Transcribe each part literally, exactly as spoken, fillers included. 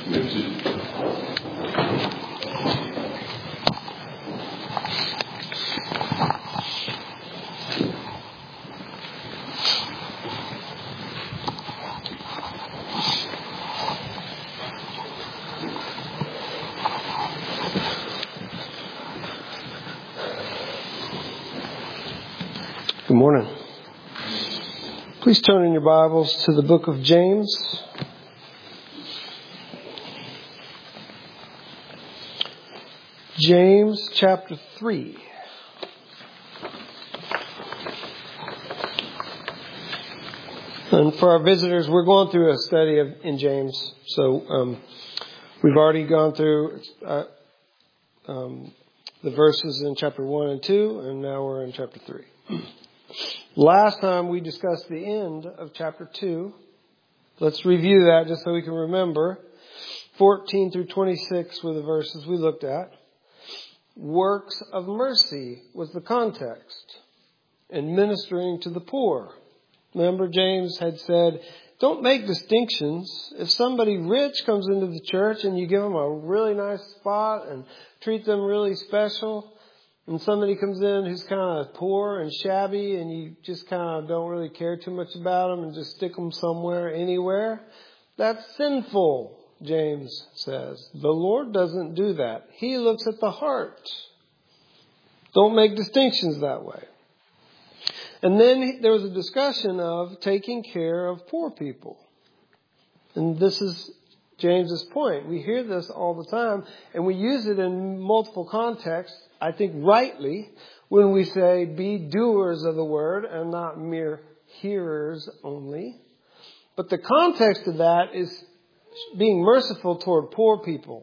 Good morning. Please turn in your Bibles to the book of James. James chapter three. And for our visitors, we're going through a study of, in James. So um, we've already gone through uh, um, the verses in chapter one and two, and now we're in chapter three. Last time we discussed the end of chapter two. Let's review that just so we can remember. fourteen through twenty-six were the verses we looked at. Works of mercy was the context. And ministering to the poor. Remember, James had said, don't make distinctions. If somebody rich comes into the church and you give them a really nice spot and treat them really special, and somebody comes in who's kind of poor and shabby and you just kind of don't really care too much about them and just stick them somewhere, anywhere, that's sinful, James says. The Lord doesn't do that. He looks at the heart. Don't make distinctions that way. And then there was a discussion of taking care of poor people. And this is James's point. We hear this all the time and we use it in multiple contexts. I think rightly, when we say be doers of the word and not mere hearers only. But the context of that is being merciful toward poor people.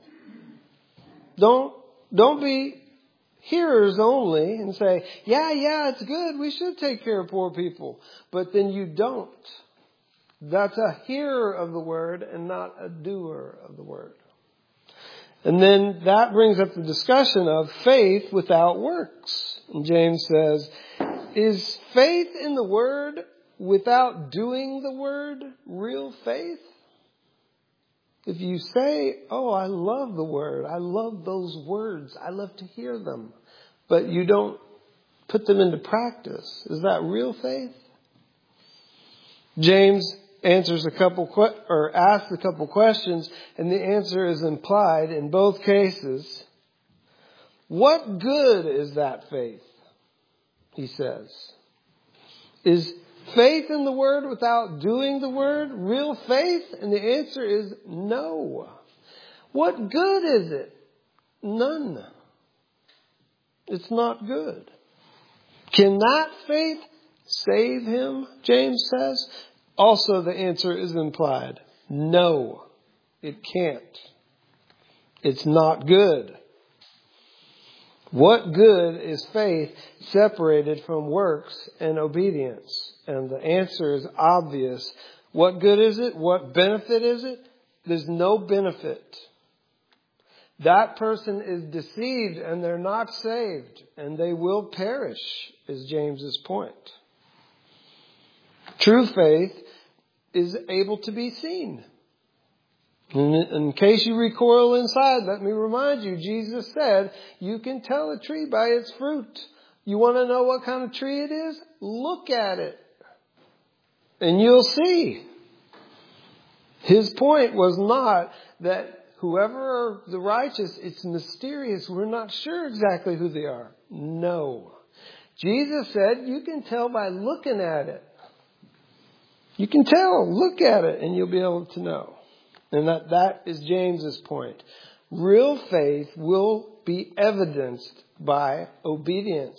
Don't, don't be hearers only and say, yeah, yeah, it's good. We should take care of poor people. But then you don't. That's a hearer of the word and not a doer of the word. And then that brings up the discussion of faith without works. And James says, is faith in the word without doing the word real faith? If you say, oh, I love the word. I love those words. I love to hear them. But you don't put them into practice. Is that real faith? James answers a couple que- or asks a couple questions, and the answer is implied in both cases. What good is that faith? He says. Is faith in the word without doing the word real faith? And the answer is no. What good is it? None. It's not good. Can that faith save him? James says. Also, the answer is implied. No, it can't. It's not good. What good is faith separated from works and obedience? And the answer is obvious. What good is it? What benefit is it? There's no benefit. That person is deceived and they're not saved and they will perish, is James's point. True faith is able to be seen. In, in case you recoil inside, let me remind you, Jesus said, you can tell a tree by its fruit. You want to know what kind of tree it is? Look at it. And you'll see. His point was not that whoever are the righteous, it's mysterious. We're not sure exactly who they are. No. Jesus said, you can tell by looking at it. You can tell, look at it, and you'll be able to know. And that, that is James's point. Real faith will be evidenced by obedience.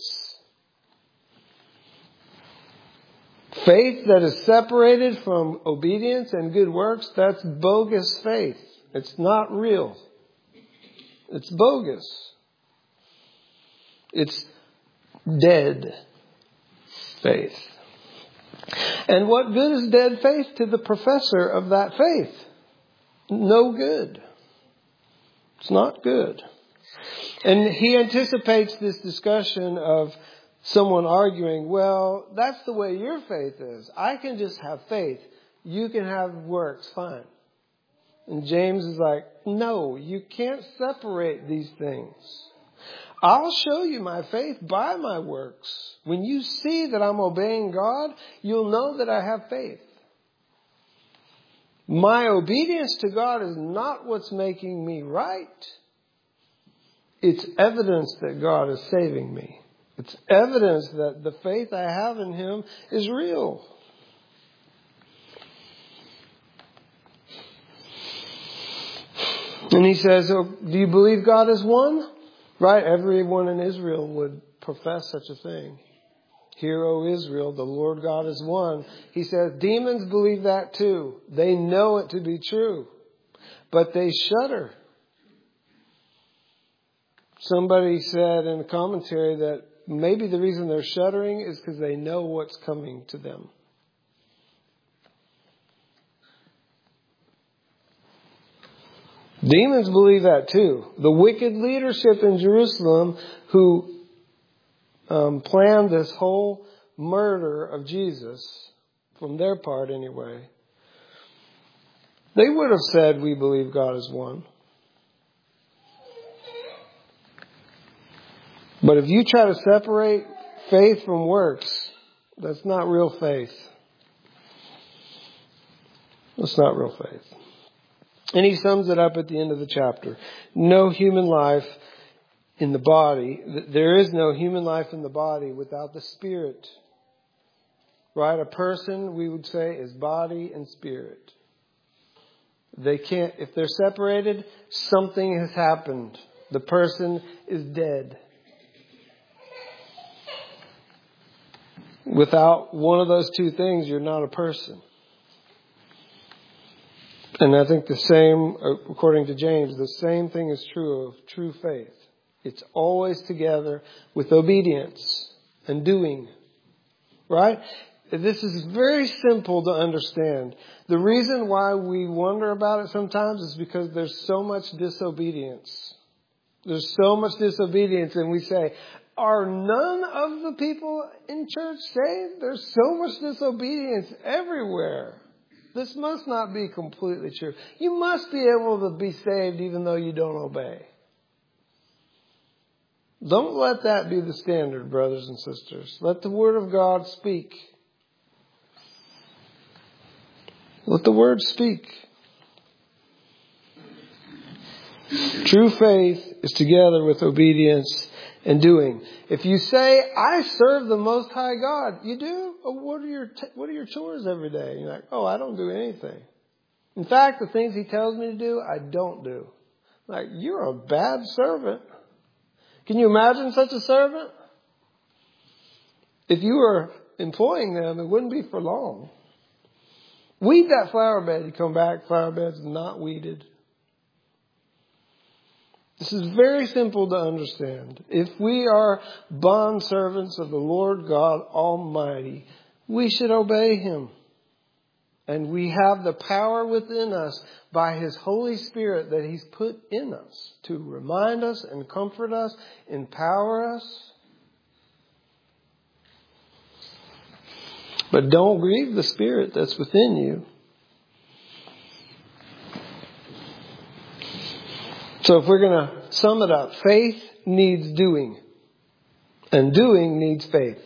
Faith that is separated from obedience and good works, that's bogus faith. It's not real. It's bogus. It's dead faith. And what good is dead faith to the professor of that faith? No good. It's not good. And he anticipates this discussion of someone arguing, well, that's the way your faith is. I can just have faith. You can have works. Fine. And James is like, no, you can't separate these things. I'll show you my faith by my works. When you see that I'm obeying God, you'll know that I have faith. My obedience to God is not what's making me right. It's evidence that God is saving me. It's evidence that the faith I have in Him is real. And he says, oh, do you believe God is one? Right? Everyone in Israel would profess such a thing. Hear, O Israel, the Lord God is one. He says, demons believe that too. They know it to be true. But they shudder. Somebody said in a commentary that maybe the reason they're shuddering is because they know what's coming to them. Demons believe that too. The wicked leadership in Jerusalem who um, planned this whole murder of Jesus, from their part anyway, they would have said, we believe God is one. But if you try to separate faith from works, that's not real faith. That's not real faith. And he sums it up at the end of the chapter. No human life in the body. There is no human life in the body without the spirit. Right? A person, we would say, is body and spirit. They can't, if they're separated, something has happened. The person is dead. Without one of those two things, you're not a person. And I think the same, according to James, the same thing is true of true faith. It's always together with obedience and doing. Right? This is very simple to understand. The reason why we wonder about it sometimes is because there's so much disobedience. There's so much disobedience, and we say, are none of the people in church saved? There's so much disobedience everywhere. This must not be completely true. You must be able to be saved even though you don't obey. Don't let that be the standard, brothers and sisters. Let the Word of God speak. Let the Word speak. True faith is together with obedience and doing. If you say, I serve the Most High God, you do? Oh, what are your t- what are your chores every day? You're like, oh, I don't do anything. In fact, the things He tells me to do, I don't do. Like, you're a bad servant. Can you imagine such a servant? If you were employing them, it wouldn't be for long. Weed that flower bed. You come back, flower bed's not weeded. This is very simple to understand. If we are bond servants of the Lord God Almighty, we should obey Him. And we have the power within us by His Holy Spirit that He's put in us to remind us and comfort us, empower us. But don't grieve the Spirit that's within you. So if we're going to sum it up, faith needs doing. And doing needs faith.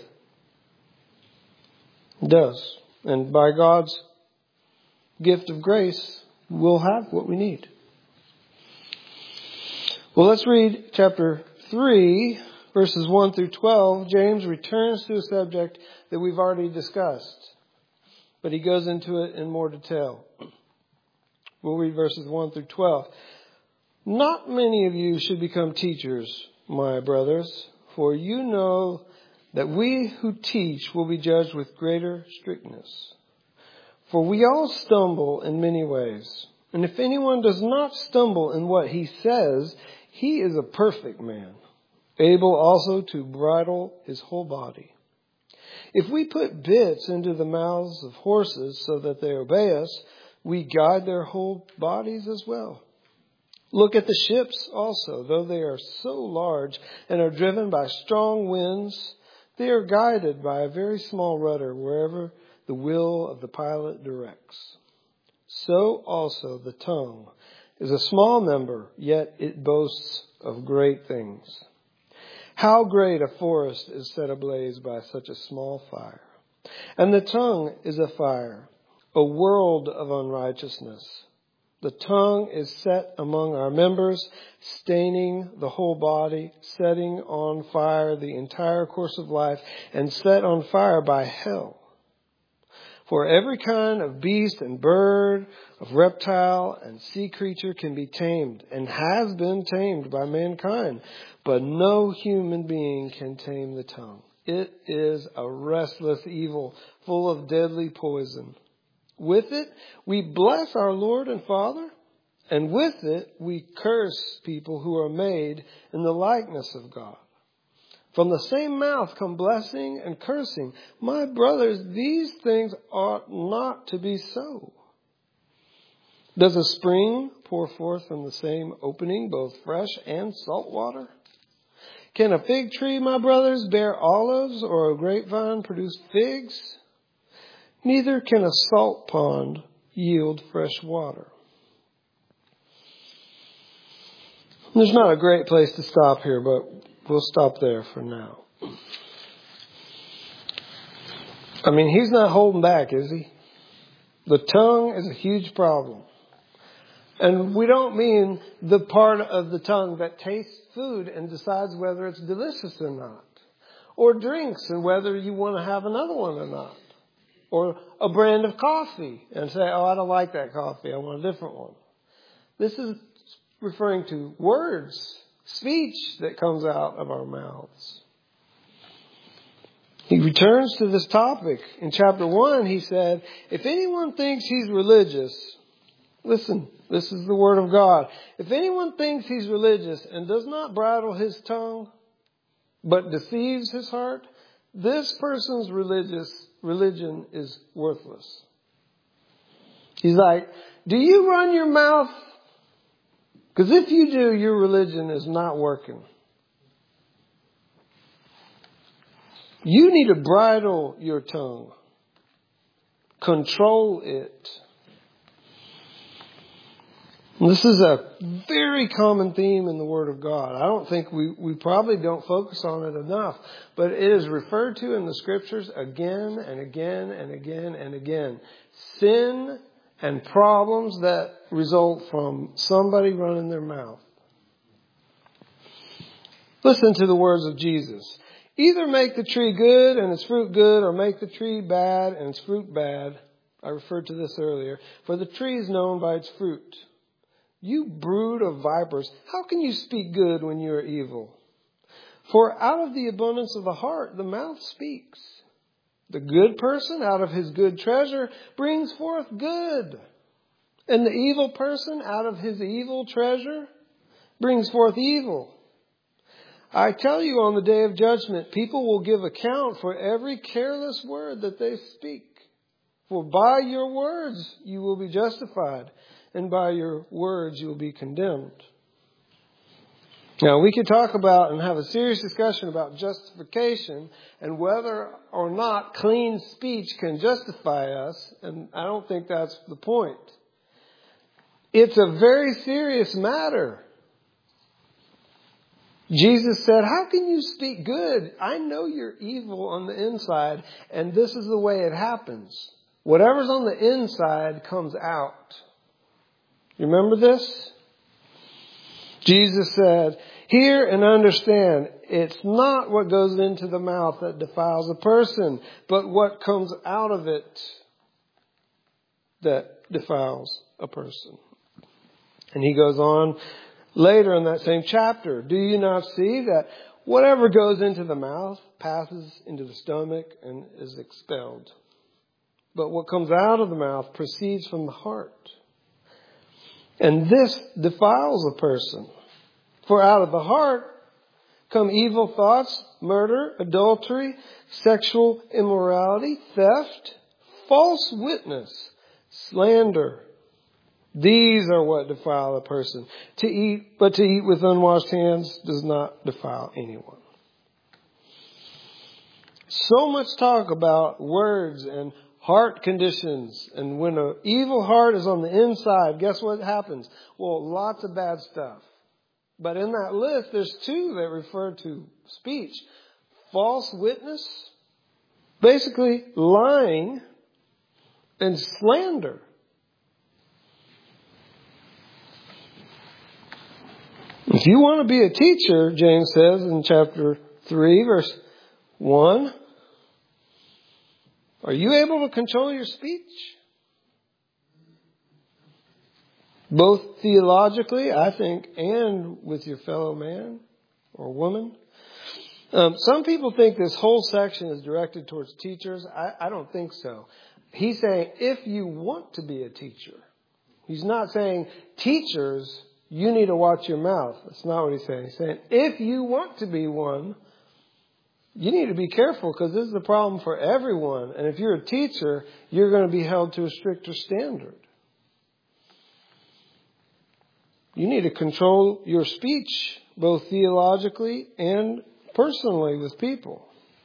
It does. And by God's gift of grace, we'll have what we need. Well, let's read chapter three, verses one through twelve. James returns to a subject that we've already discussed, but he goes into it in more detail. We'll read verses one through twelve. Not many of you should become teachers, my brothers, for you know that we who teach will be judged with greater strictness. For we all stumble in many ways. And if anyone does not stumble in what he says, he is a perfect man, able also to bridle his whole body. If we put bits into the mouths of horses so that they obey us, we guide their whole bodies as well. Look at the ships also. Though they are so large and are driven by strong winds, they are guided by a very small rudder wherever the will of the pilot directs. so also the tongue is a small member, yet it boasts of great things. How great a forest is set ablaze by such a small fire. And the tongue is a fire, a world of unrighteousness. The tongue is set among our members, staining the whole body, setting on fire the entire course of life, and set on fire by hell. For every kind of beast and bird, of reptile and sea creature can be tamed and has been tamed by mankind. But no human being can tame the tongue. It is a restless evil, full of deadly poison. With it, we bless our Lord and Father, and with it, we curse people who are made in the likeness of God. From the same mouth come blessing and cursing. My brothers, these things ought not to be so. Does a spring pour forth from the same opening both fresh and salt water? Can a fig tree, my brothers, bear olives, or a grapevine produce figs? Neither can a salt pond yield fresh water. There's not a great place to stop here, but we'll stop there for now. I mean, he's not holding back, is he? The tongue is a huge problem. And we don't mean the part of the tongue that tastes food and decides whether it's delicious or not. Or drinks and whether you want to have another one or not. Or a brand of coffee and say, oh, I don't like that coffee. I want a different one. This is referring to words, speech that comes out of our mouths. He returns to this topic. In chapter one, he said, if anyone thinks he's religious, listen, this is the word of God. If anyone thinks he's religious and does not bridle his tongue, but deceives his heart, this person's religious religion is worthless. He's like, do you run your mouth? Because if you do, your religion is not working. You need to bridle your tongue. Control it. And this is a very common theme in the Word of God. I don't think we, we probably don't focus on it enough. But it is referred to in the Scriptures again and again and again and again. Sin and problems that result from somebody running their mouth. Listen to the words of Jesus. Either make the tree good and its fruit good, or make the tree bad and its fruit bad. I referred to this earlier. For the tree is known by its fruit. You brood of vipers, how can you speak good when you are evil? For out of the abundance of the heart, the mouth speaks. The good person out of his good treasure brings forth good. And the evil person out of his evil treasure brings forth evil. I tell you, on the day of judgment, people will give account for every careless word that they speak. For by your words you will be justified, and by your words you will be condemned. Now, we could talk about and have a serious discussion about justification and whether or not clean speech can justify us, and I don't think that's the point. It's a very serious matter. Jesus said, how can you speak good? I know you're evil on the inside, and this is the way it happens. Whatever's on the inside comes out. You remember this? Jesus said, hear and understand, it's not what goes into the mouth that defiles a person, but what comes out of it that defiles a person. And he goes on later in that same chapter. Do you not see that whatever goes into the mouth passes into the stomach and is expelled? But what comes out of the mouth proceeds from the heart. And this defiles a person. For out of the heart come evil thoughts, murder, adultery, sexual immorality, theft, false witness, slander. These are what defile a person. To eat, but to eat with unwashed hands does not defile anyone. So much talk about words and Heart conditions. And when an evil heart is on the inside, guess what happens? Well, lots of bad stuff. But in that list, there's two that refer to speech. False witness, basically lying, and slander. If you want to be a teacher, James says in chapter three, verse one, are you able to control your speech? Both theologically, I think, and with your fellow man or woman. Um, some people think this whole section is directed towards teachers. I, I don't think so. He's saying if you want to be a teacher. He's not saying teachers, you need to watch your mouth. That's not what he's saying. He's saying if you want to be one, you need to be careful because this is a problem for everyone. And if you're a teacher, you're going to be held to a stricter standard. You need to control your speech, both theologically and personally with people.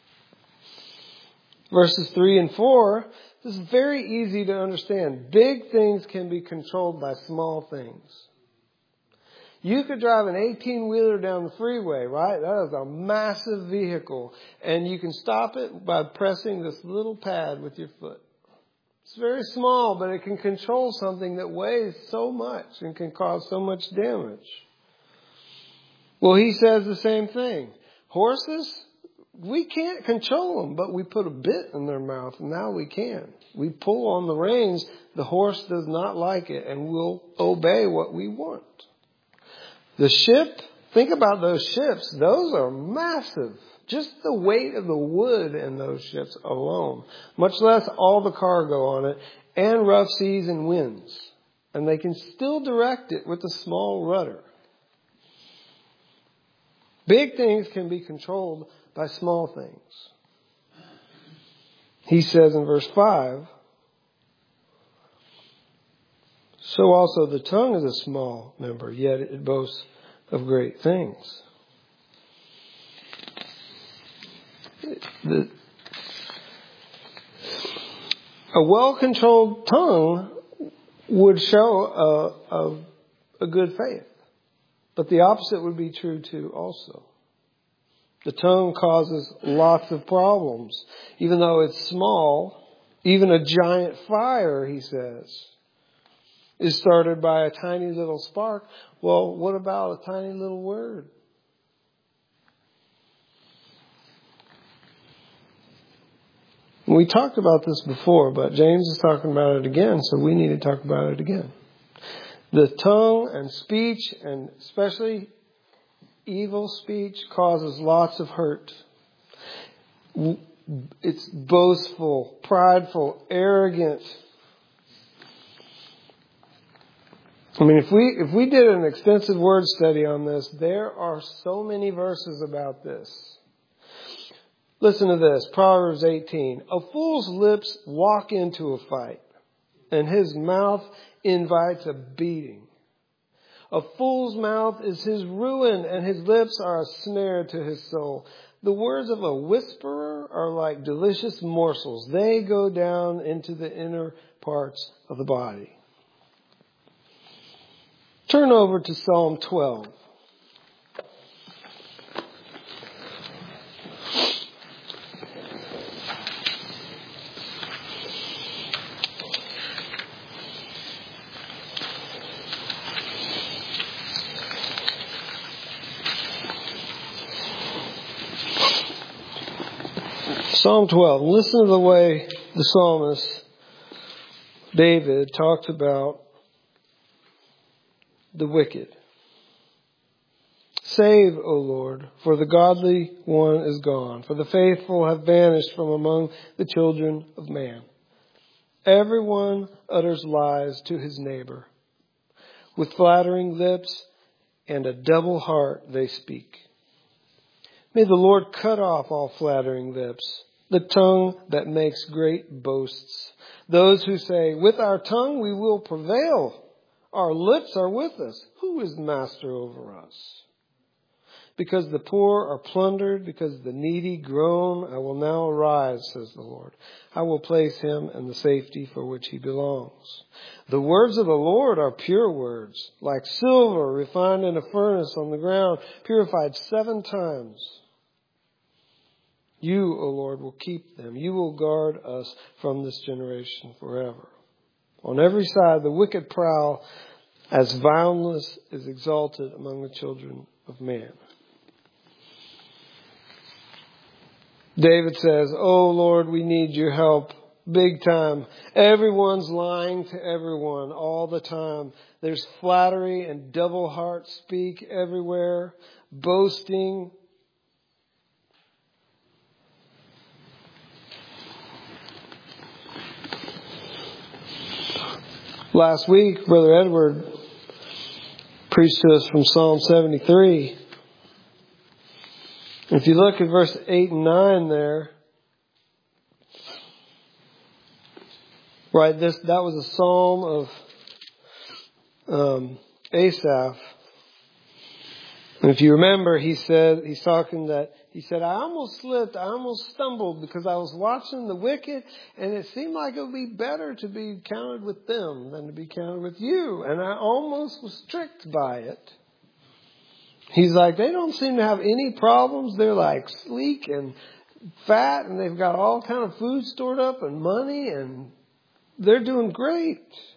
Verses three and four, this is very easy to understand. Big things can be controlled by small things. You could drive an eighteen-wheeler down the freeway, right? That is a massive vehicle. And you can stop it by pressing this little pad with your foot. It's very small, but it can control something that weighs so much and can cause so much damage. Well, he says the same thing. Horses, we can't control them, but we put a bit in their mouth, and now we can. We pull on the reins. The horse does not like it, and we'll obey what we want. The ship, think about those ships. Those are massive. Just the weight of the wood in those ships alone. Much less all the cargo on it and rough seas and winds. And they can still direct it with a small rudder. Big things can be controlled by small things. He says in verse five, so also the tongue is a small member, yet it boasts of great things. The, a well-controlled tongue would show a, a, a good faith. But the opposite would be true too also. The tongue causes lots of problems. Even though it's small, even a giant fire, he says, is started by a tiny little spark. Well, what about a tiny little word? We talked about this before, but James is talking about it again, so we need to talk about it again. The tongue and speech, and especially evil speech, causes lots of hurt. It's boastful, prideful, arrogant. I mean, if we if we did an extensive word study on this, there are so many verses about this. Listen to this, Proverbs eighteen. A fool's lips walk into a fight, and his mouth invites a beating. A fool's mouth is his ruin, and his lips are a snare to his soul. The words of a whisperer are like delicious morsels. They go down into the inner parts of the body. Turn over to Psalm twelve. Psalm twelve. Listen to the way the psalmist David talks about the wicked. Save, O Lord, for the godly one is gone, for the faithful have vanished from among the children of man. Everyone utters lies to his neighbor. With flattering lips and a double heart they speak. May the Lord cut off all flattering lips, the tongue that makes great boasts. Those who say, with our tongue we will prevail. Our lips are with us. Who is master over us? Because the poor are plundered, because the needy groan, I will now arise, says the Lord. I will place him in the safety for which he belongs. The words of the Lord are pure words, like silver refined in a furnace on the ground, purified seven times. You, O Lord, will keep them. You will guard us from this generation forever. On every side, the wicked prowl, as vileness is exalted among the children of man. David says, oh Lord, we need your help big time. Everyone's lying to everyone all the time. There's flattery and double heart speak everywhere, boasting. Last week, Brother Edward preached to us from Psalm seventy-three. If you look at verse eight and nine there, right, this that was a psalm of um, Asaph. And if you remember, he said he's talking that he said, I almost slipped, I almost stumbled because I was watching the wicked, and it seemed like it would be better to be counted with them than to be counted with you, and I almost was tricked by it. He's like, they don't seem to have any problems. They're like sleek and fat, and they've got all kind of food stored up and money, and they're doing great.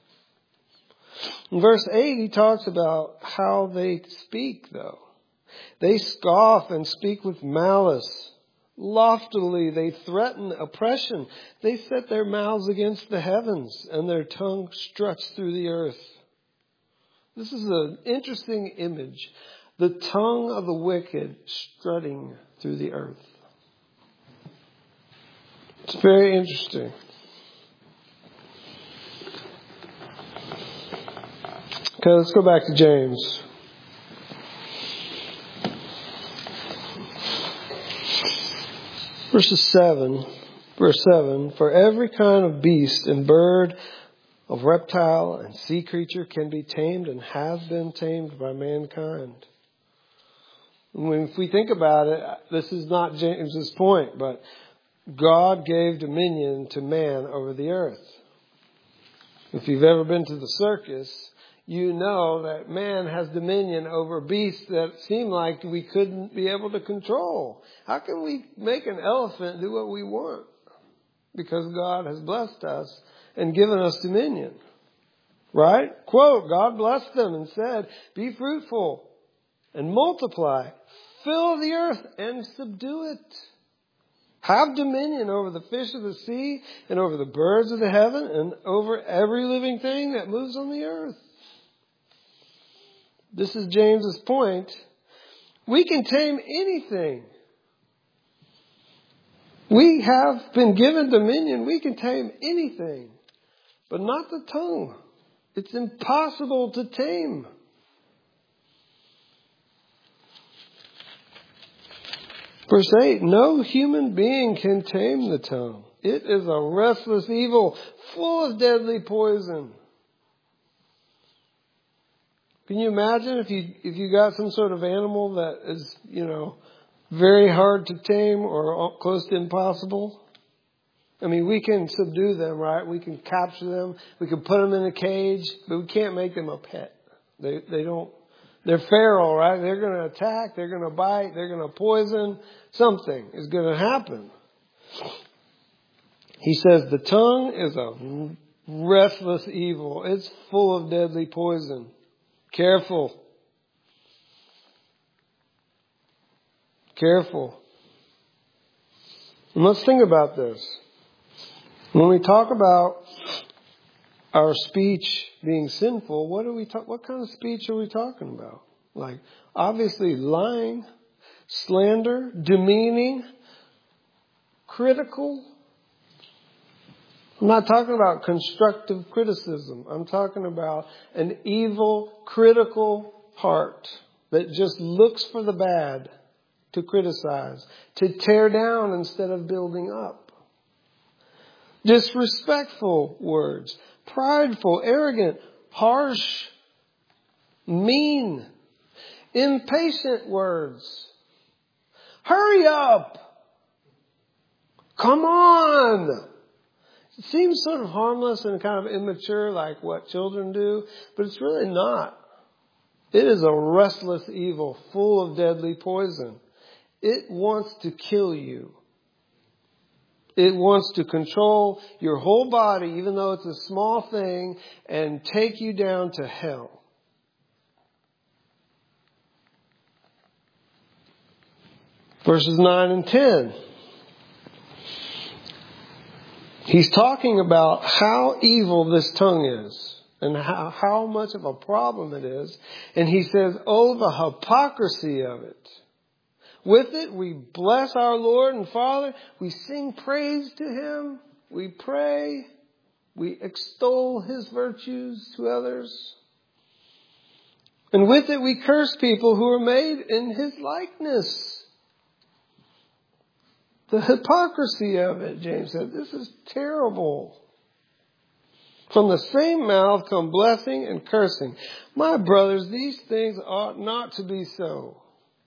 In verse eight, he talks about how they speak, though. They scoff and speak with malice. Loftily, they threaten oppression. They set their mouths against the heavens, and their tongue struts through the earth. This is an interesting image. The tongue of the wicked strutting through the earth. It's very interesting. Okay, let's go back to James. Verses seven, verse seven, for every kind of beast and bird, of reptile and sea creature can be tamed and has been tamed by mankind. When, if we think about it, this is not James's point, but God gave dominion to man over the earth. If you've ever been to the circus, you know that man has dominion over beasts that seem like we couldn't be able to control. How can we make an elephant do what we want? Because God has blessed us and given us dominion. Right? Quote, God blessed them and said, be fruitful and multiply. Fill the earth and subdue it. Have dominion over the fish of the sea and over the birds of the heaven and over every living thing that moves on the earth. This is James's point. We can tame anything. We have been given dominion. We can tame anything, but not the tongue. It's impossible to tame. Verse eight, no human being can tame the tongue. It is a restless evil, full of deadly poison. Can you imagine if you if you got some sort of animal that is, you know, very hard to tame or close to impossible? I mean, we can subdue them, right? We can capture them. We can put them in a cage, but we can't make them a pet. They they don't. They're feral, right? They're going to attack. They're going to bite. They're going to poison. Something is going to happen. He says the tongue is a restless evil. It's full of deadly poison. Careful. Careful. And let's think about this. When we talk about our speech being sinful, what are we talk, what kind of speech are we talking about? Like, obviously lying, slander, demeaning, critical. I'm not talking about constructive criticism. I'm talking about an evil, critical heart that just looks for the bad to criticize, to tear down instead of building up. Disrespectful words, prideful, arrogant, harsh, mean, impatient words. Hurry up. Come on. It seems sort of harmless and kind of immature, like what children do, but it's really not. It is a restless evil full of deadly poison. It wants to kill you. It wants to control your whole body, even though it's a small thing, and take you down to hell. Verses nine and ten. He's talking about how evil this tongue is and how, how much of a problem it is. And he says, oh, the hypocrisy of it. With it, we bless our Lord and Father. We sing praise to Him. We pray. We extol His virtues to others. And with it, we curse people who are made in His likeness. The hypocrisy of it, James said, this is terrible. From the same mouth come blessing and cursing. My brothers, these things ought not to be so.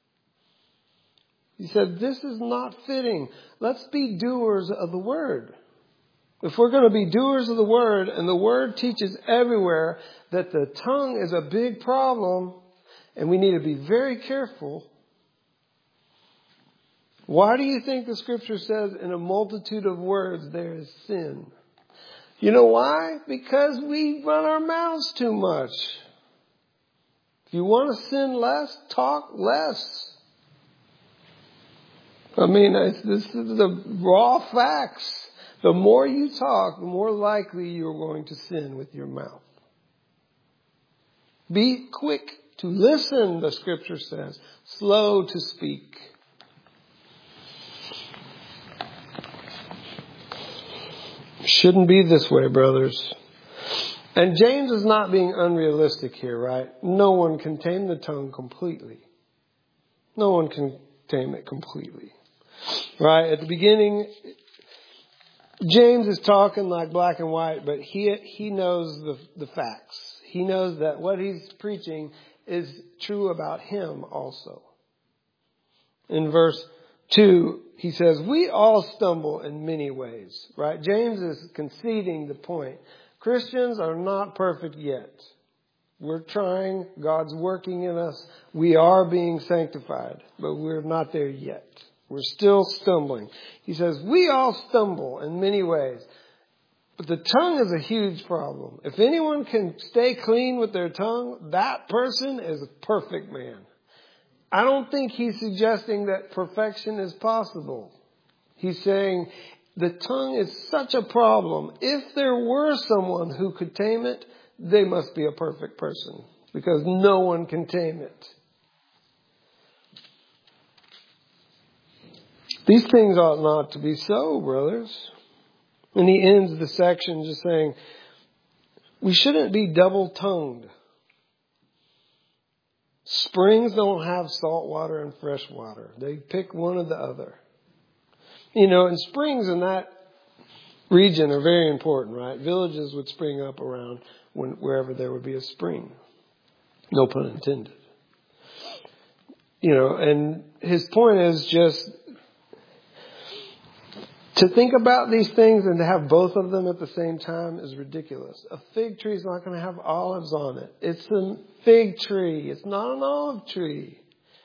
He said, this is not fitting. Let's be doers of the word. If we're going to be doers of the word, and the word teaches everywhere that the tongue is a big problem, and we need to be very careful. Why do you think the scripture says in a multitude of words there is sin? You know why? Because we run our mouths too much. If you want to sin less, talk less. I mean, it's, this is the raw facts. The more you talk, the more likely you're going to sin with your mouth. Be quick to listen, the scripture says. Slow to speak. Shouldn't be this way, brothers. And James is not being unrealistic here, right? No one can tame the tongue completely. No one can tame it completely. Right? At the beginning, James is talking like black and white, but he he knows the, the facts. He knows that what he's preaching is true about him also. In verse two, he says, we all stumble in many ways, right? James is conceding the point. Christians are not perfect yet. We're trying. God's working in us. We are being sanctified, but we're not there yet. We're still stumbling. He says, we all stumble in many ways. But the tongue is a huge problem. If anyone can stay clean with their tongue, that person is a perfect man. I don't think he's suggesting that perfection is possible. He's saying the tongue is such a problem. If there were someone who could tame it, they must be a perfect person, because no one can tame it. These things ought not to be so, brothers. And he ends the section just saying, we shouldn't be double-tongued. Springs don't have salt water and fresh water. They pick one or the other. You know, and springs in that region are very important, right? Villages would spring up around when, wherever there would be a spring. No pun intended. You know, and his point is just to think about these things and to have both of them at the same time is ridiculous. A fig tree is not going to have olives on it. It's a fig tree. It's not an olive tree.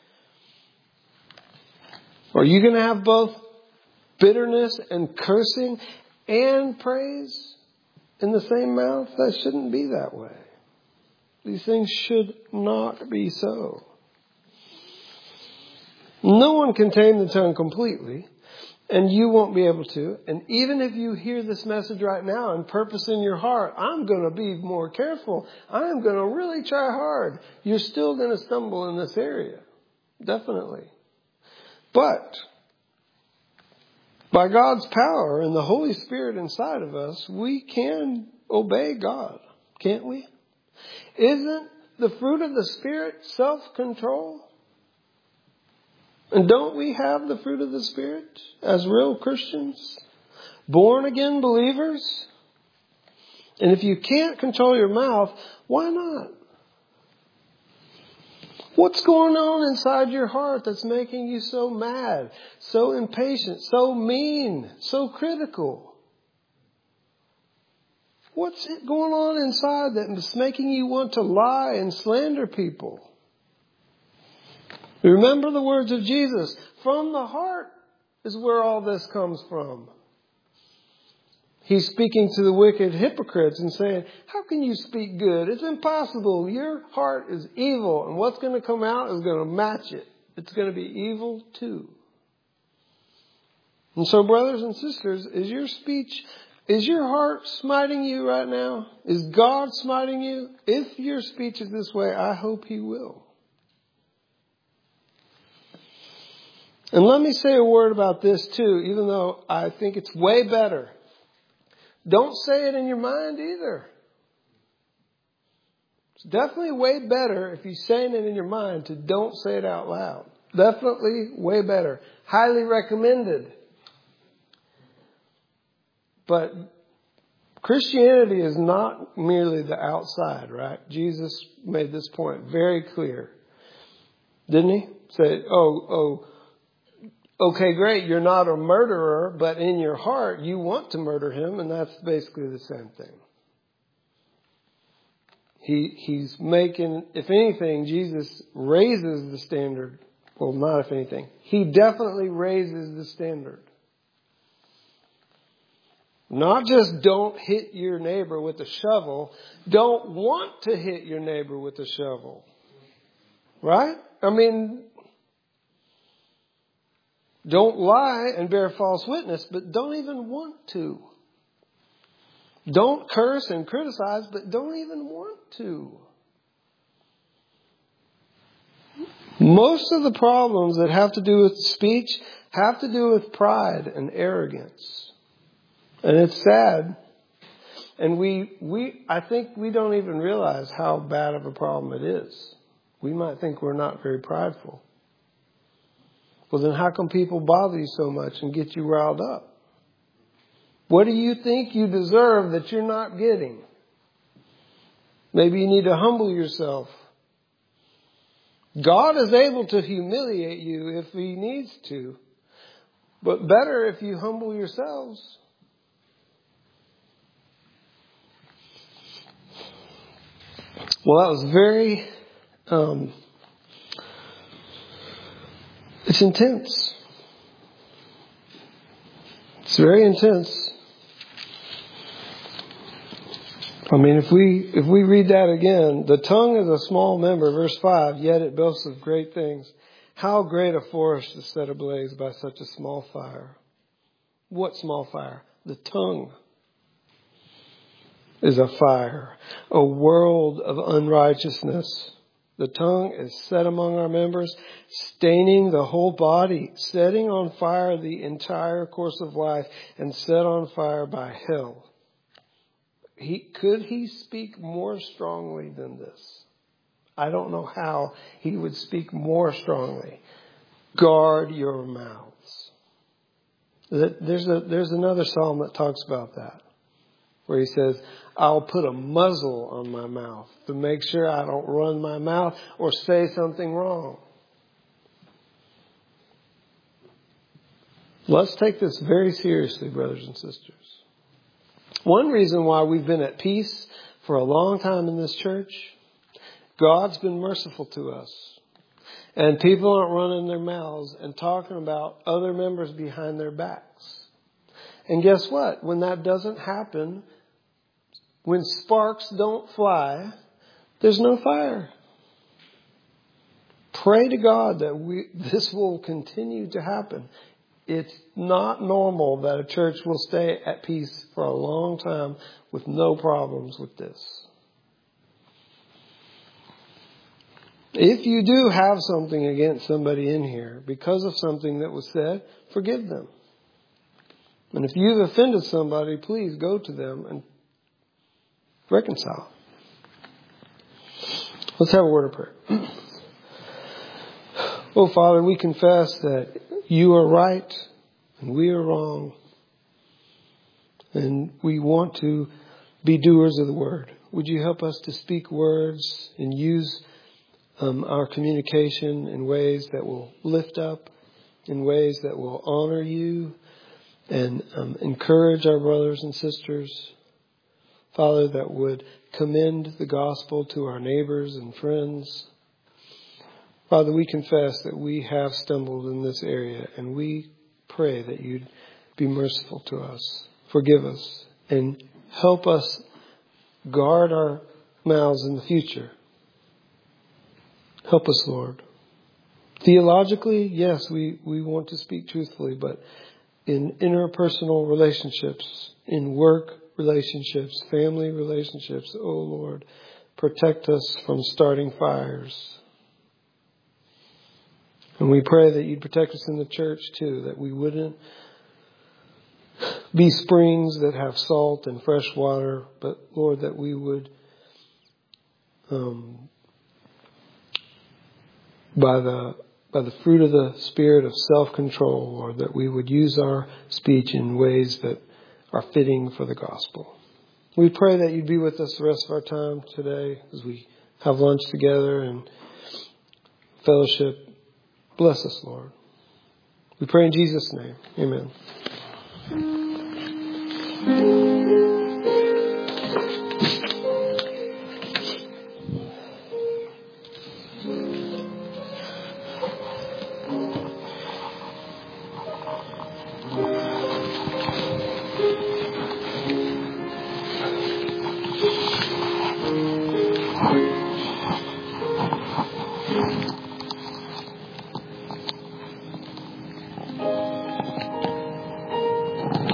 Are you going to have both bitterness and cursing and praise in the same mouth? That shouldn't be that way. These things should not be so. No one can tame the tongue completely. And you won't be able to. And even if you hear this message right now and purpose in your heart, I'm going to be more careful. I'm going to really try hard. You're still going to stumble in this area. Definitely. But by God's power and the Holy Spirit inside of us, we can obey God. Can't we? Isn't the fruit of the Spirit self-control? And don't we have the fruit of the Spirit as real Christians? Born again believers? And if you can't control your mouth, why not? What's going on inside your heart that's making you so mad, so impatient, so mean, so critical? What's going on inside that's making you want to lie and slander people? Remember the words of Jesus. From the heart is where all this comes from. He's speaking to the wicked hypocrites and saying, how can you speak good? It's impossible. Your heart is evil. And what's going to come out is going to match it. It's going to be evil too. And so, brothers and sisters, is your speech, is your heart smiting you right now? Is God smiting you? If your speech is this way, I hope He will. And let me say a word about this too, even though I think it's way better. Don't say it in your mind either. It's definitely way better if you're saying it in your mind to don't say it out loud. Definitely way better. Highly recommended. But Christianity is not merely the outside, right? Jesus made this point very clear. Didn't he? Say, oh, oh, okay, great, you're not a murderer, but in your heart you want to murder him, and that's basically the same thing. He He's making, if anything, Jesus raises the standard. Well, not if anything. He definitely raises the standard. Not just don't hit your neighbor with a shovel. Don't want to hit your neighbor with a shovel. Right? I mean, don't lie and bear false witness, but don't even want to. Don't curse and criticize, but don't even want to. Most of the problems that have to do with speech have to do with pride and arrogance. And it's sad. And we, we, I think we don't even realize how bad of a problem it is. We might think we're not very prideful. Well, then how come people bother you so much and get you riled up? What do you think you deserve that you're not getting? Maybe you need to humble yourself. God is able to humiliate you if He needs to. But better if you humble yourselves. Well, that was very... Um, It's intense. It's very intense. I mean, if we if we read that again, the tongue is a small member, verse five, yet it boasts of great things. How great a forest is set ablaze by such a small fire. What small fire? The tongue is a fire, a world of unrighteousness. The tongue is set among our members, staining the whole body, setting on fire the entire course of life, and set on fire by hell. He, could he speak more strongly than this? I don't know how he would speak more strongly. Guard your mouths. There's a, there's another psalm that talks about that, where he says, I'll put a muzzle on my mouth to make sure I don't run my mouth or say something wrong. Let's take this very seriously, brothers and sisters. One reason why we've been at peace for a long time in this church, God's been merciful to us. And people aren't running their mouths and talking about other members behind their backs. And guess what? When that doesn't happen, when sparks don't fly, there's no fire. Pray to God that we this will continue to happen. It's not normal that a church will stay at peace for a long time with no problems with this. If you do have something against somebody in here because of something that was said, forgive them. And if you've offended somebody, please go to them and reconcile. Let's have a word of prayer. Oh, Father, we confess that you are right and we are wrong. And we want to be doers of the word. Would you help us to speak words and use um, our communication in ways that will lift up, in ways that will honor you and um, encourage our brothers and sisters. Father, that would commend the gospel to our neighbors and friends. Father, we confess that we have stumbled in this area, and we pray that you'd be merciful to us, forgive us, and help us guard our mouths in the future. Help us, Lord. Theologically, yes, we, we want to speak truthfully, but in interpersonal relationships, in work relationships, family relationships, oh Lord, protect us from starting fires. And we pray that you'd protect us in the church too, that we wouldn't be springs that have salt and fresh water, but Lord, that we would, um, by the by the fruit of the Spirit of self-control, Lord, that we would use our speech in ways that are fitting for the gospel. We pray that you'd be with us the rest of our time today as we have lunch together and fellowship. Bless us, Lord. We pray in Jesus' name. Amen.